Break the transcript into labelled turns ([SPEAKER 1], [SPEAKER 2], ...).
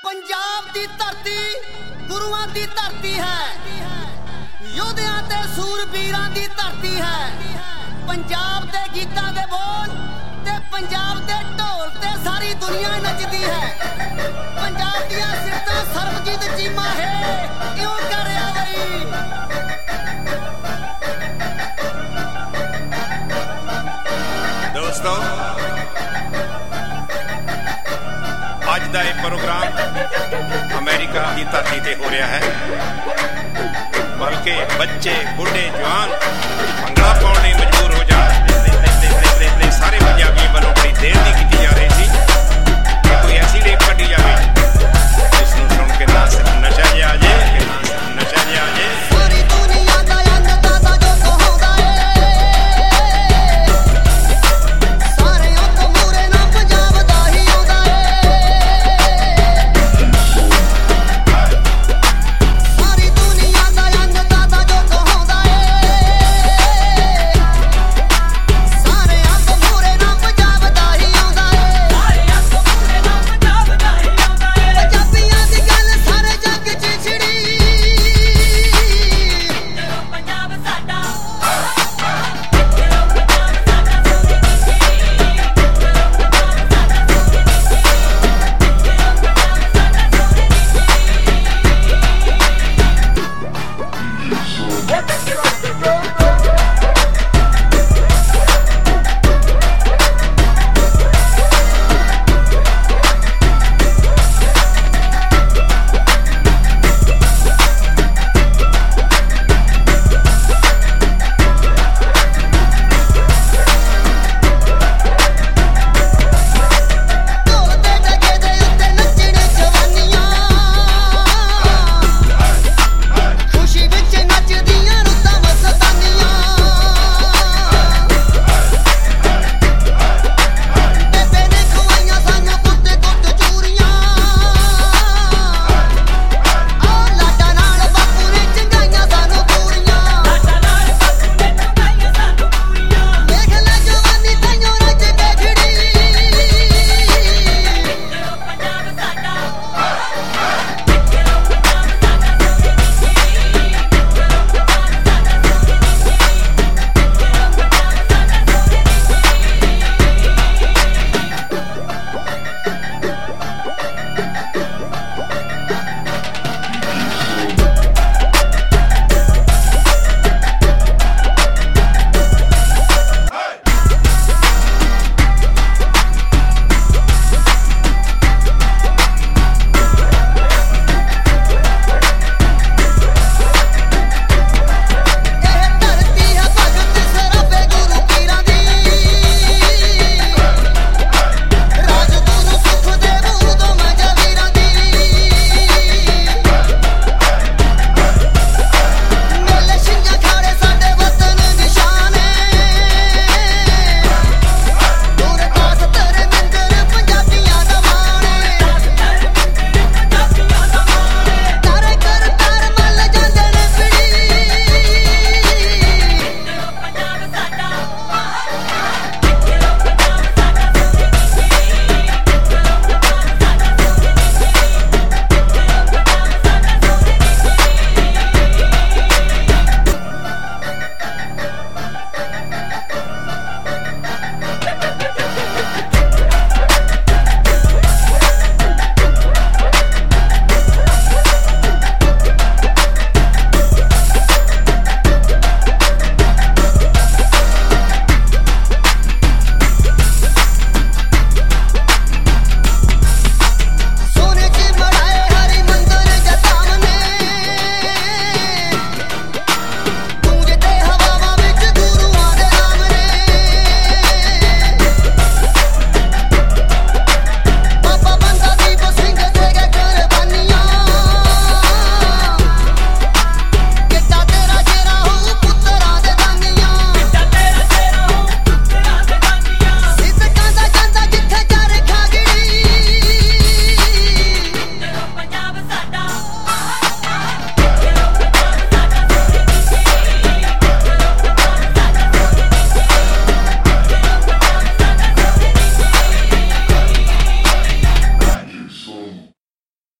[SPEAKER 1] पंजाब दी धरती गुरुआं दी धरती है, योद्धियां ते सूरबीरां दी धरती है। पंजाब दे गीतां दे बोल ते पंजाब दे ढोल ते सारी दुनिया नचदी है। पंजाब दियां सिरतां सर्वजीत चीमा है, इउं करिया बई।
[SPEAKER 2] दोस्तों, ਅੱਜ ਦਾ ਇਹ ਪ੍ਰੋਗਰਾਮ ਅਮਰੀਕਾ ਦੀ ਧਰਤੀ ਤੇ ਹੋ ਰਿਹਾ ਹੈ, ਬਲਕਿ ਬੱਚੇ ਬੁੱਢੇ ਜਵਾਨ ਭੰਗੜਾ ਪਾਉਣ ਲਈ ਮਜਬੂਰ ਹੋ ਜਾਣ। ਸਾਰੇ ਪੰਜਾਬੀਆਂ ਵੱਲੋਂ ਬੜੀ ਦੇਰ ਦੀ ਕੀਤੀ ਜਾ ਰਹੀ